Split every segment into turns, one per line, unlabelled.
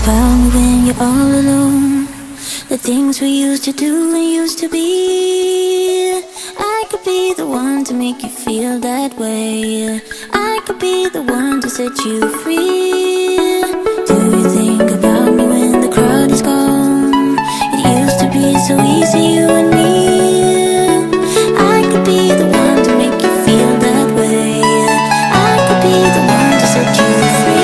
about me when you're all alone? The things we used to do and used to be. I could be the one to make you feel that way. I could be the one to set you free. Do you think about me when the crowd is gone? It used to be so easy, you and me. I could be the one to make you feel that way. I could be the one to set you free.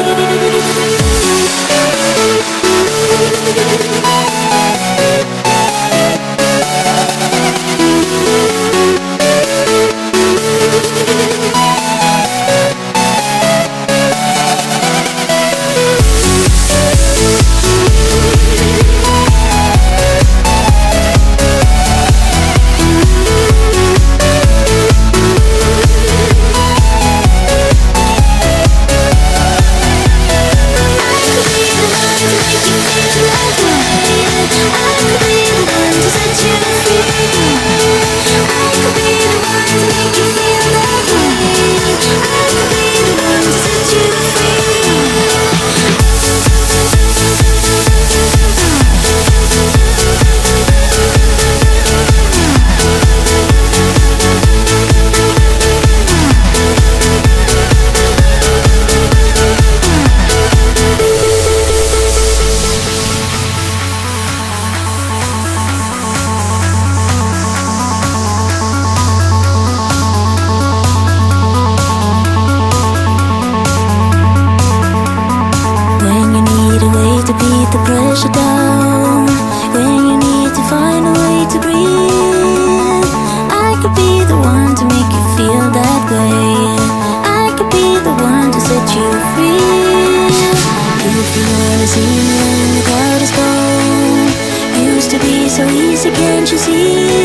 The pressure down, when you need to find a way to breathe. I could be the one to make you feel that way. I could be the one to set you free. If you wanna see me when the crowd is gone, used to be so easy, can't you see?